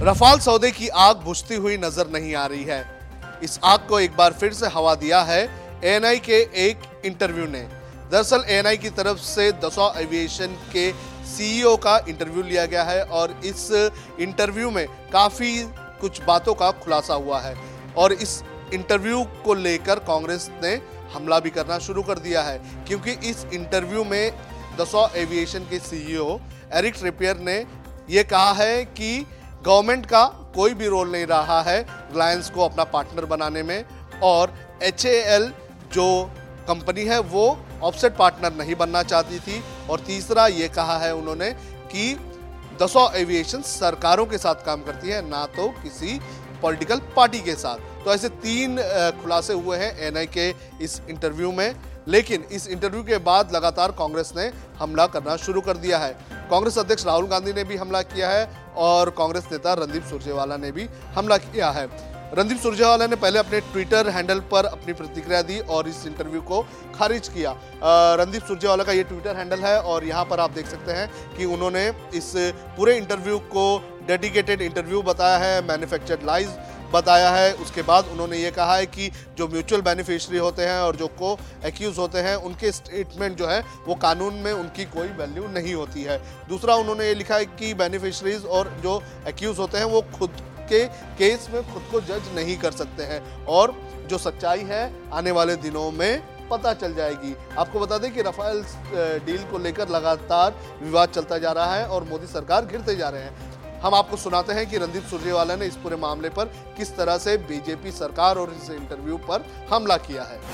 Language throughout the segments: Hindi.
रफाल सौदे की आग बुझती हुई नजर नहीं आ रही है। इस आग को एक बार फिर से हवा दिया है एएनआई के एक इंटरव्यू ने। दरअसल एएनआई की तरफ से दसॉ एविएशन के सीईओ का इंटरव्यू लिया गया है और इस इंटरव्यू में काफी कुछ बातों का खुलासा हुआ है और इस इंटरव्यू को लेकर कांग्रेस ने हमला भी करना शुरू कर दिया है, क्योंकि इस इंटरव्यू में दसॉ एविएशन के सीईओ एरिक ट्रैपियर ने यह कहा है कि गवर्नमेंट का कोई भी रोल नहीं रहा है रिलायंस को अपना पार्टनर बनाने में और एचएएल जो कंपनी है वो ऑफसेट पार्टनर नहीं बनना चाहती थी। और तीसरा ये कहा है उन्होंने कि दसॉ एविएशन सरकारों के साथ काम करती है, ना तो किसी पॉलिटिकल पार्टी के साथ। तो ऐसे तीन खुलासे हुए हैं एएनआई के इस इंटरव्यू में। लेकिन इस इंटरव्यू के बाद लगातार कांग्रेस ने हमला करना शुरू कर दिया है। कांग्रेस अध्यक्ष राहुल गांधी ने भी हमला किया है और कांग्रेस नेता रणदीप सुरजेवाला ने भी हमला किया है। रणदीप सुरजेवाला ने पहले अपने ट्विटर हैंडल पर अपनी प्रतिक्रिया दी और इस इंटरव्यू को खारिज किया। रणदीप सुरजेवाला का ये ट्विटर हैंडल है और यहाँ पर आप देख सकते हैं कि उन्होंने इस पूरे इंटरव्यू को डेडिकेटेड इंटरव्यू बताया है, मैन्युफैक्चर्ड लाइज बताया है। उसके बाद उन्होंने ये कहा है कि जो म्यूचुअल बेनिफिशियरी होते हैं और जो को एक्यूज होते हैं उनके स्टेटमेंट जो है वो कानून में उनकी कोई वैल्यू नहीं होती है। दूसरा उन्होंने ये लिखा है कि बेनिफिशरीज और जो एक्यूज होते हैं वो खुद के केस में खुद को जज नहीं कर सकते हैं और जो सच्चाई है आने वाले दिनों में पता चल जाएगी। आपको बता दें कि राफेल डील को लेकर लगातार विवाद चलता जा रहा है और मोदी सरकार घिरते जा रहे हैं। हम आपको सुनाते हैं कि रणदीप सुरजेवाला ने इस पूरे मामले पर किस तरह से बीजेपी सरकार और इस इंटरव्यू पर हमला किया है।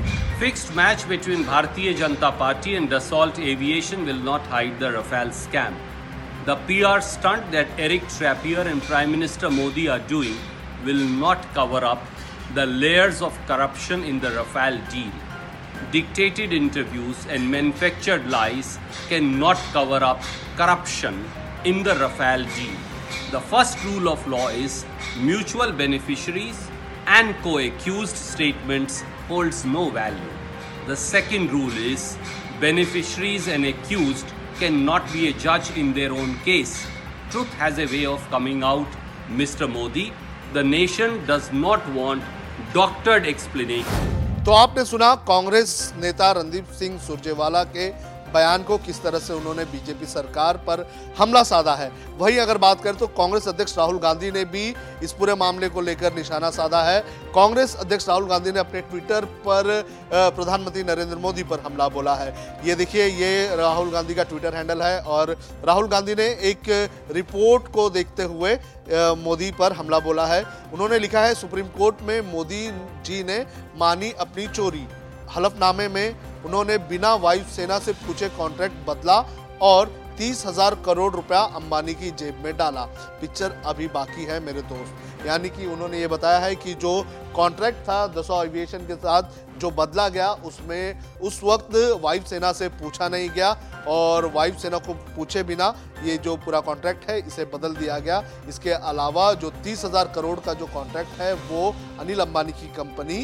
Fixed match between Bharatiya Janata Party and Dassault Aviation will not hide the Rafale scam. The PR stunt that Eric Trappier and Prime Minister Modi are doing will not cover up the layers of corruption in the Rafale deal. Dictated interviews and manufactured lies cannot cover up corruption in the Rafale deal. The first rule of law is mutual beneficiaries and co-accused statements holds no value. The second rule is beneficiaries and accused cannot be a judge in their own case. Truth has a way of coming out, Mr. Modi. The nation does not want doctored explanation. तो आपने सुना कांग्रेस नेता रणदीप सिंह सुरजेवाला के बयान को, किस तरह से उन्होंने बीजेपी सरकार पर हमला साधा है। वहीं अगर बात करें तो कांग्रेस अध्यक्ष राहुल गांधी ने भी इस पूरे मामले को लेकर निशाना साधा है। कांग्रेस अध्यक्ष राहुल गांधी ने अपने ट्विटर पर प्रधानमंत्री नरेंद्र मोदी पर हमला बोला है। ये देखिए, ये राहुल गांधी का ट्विटर हैंडल है और राहुल गांधी ने एक रिपोर्ट को देखते हुए मोदी पर हमला बोला है। उन्होंने लिखा है, सुप्रीम कोर्ट में मोदी जी ने मानी अपनी चोरी। हलफनामे में उन्होंने बिना वायुसेना से पूछे कॉन्ट्रैक्ट बदला और 30,000 करोड़ रुपया अंबानी की जेब में डाला। पिक्चर अभी बाकी है मेरे दोस्त। यानी कि उन्होंने ये बताया है कि जो कॉन्ट्रैक्ट था दसॉ एविएशन के साथ जो बदला गया उसमें उस वक्त वायुसेना से पूछा नहीं गया और वायुसेना को पूछे बिना ये जो पूरा कॉन्ट्रैक्ट है इसे बदल दिया गया। इसके अलावा जो 30,000 करोड़ का जो कॉन्ट्रैक्ट है वो अनिल अंबानी की कंपनी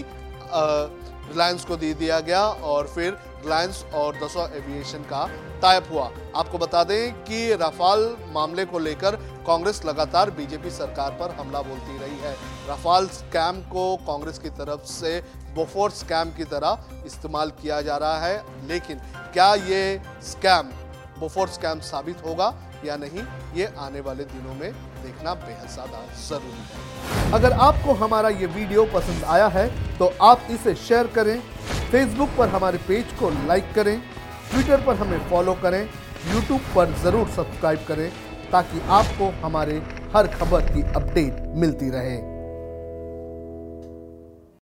रिलायंस को दे दिया गया और फिर रिलायंस और दसॉ एविएशन का टाइप हुआ। आपको बता दें कि राफेल मामले को लेकर कांग्रेस लगातार बीजेपी सरकार पर हमला बोलती रही है। राफेल स्कैम को कांग्रेस की तरफ से बोफोर्स स्कैम की तरह इस्तेमाल किया जा रहा है, लेकिन क्या ये स्कैम बोफोर्स स्कैम साबित होगा या नहीं, ये आने वाले दिनों में देखना बेहद ज्यादा जरूरी है। अगर आपको हमारा ये वीडियो पसंद आया है तो आप इसे शेयर करें, फेसबुक पर हमारे पेज को लाइक करें, ट्विटर पर हमें फॉलो करें, यूट्यूब पर जरूर सब्सक्राइब करें ताकि आपको हमारे हर खबर की अपडेट मिलती रहे।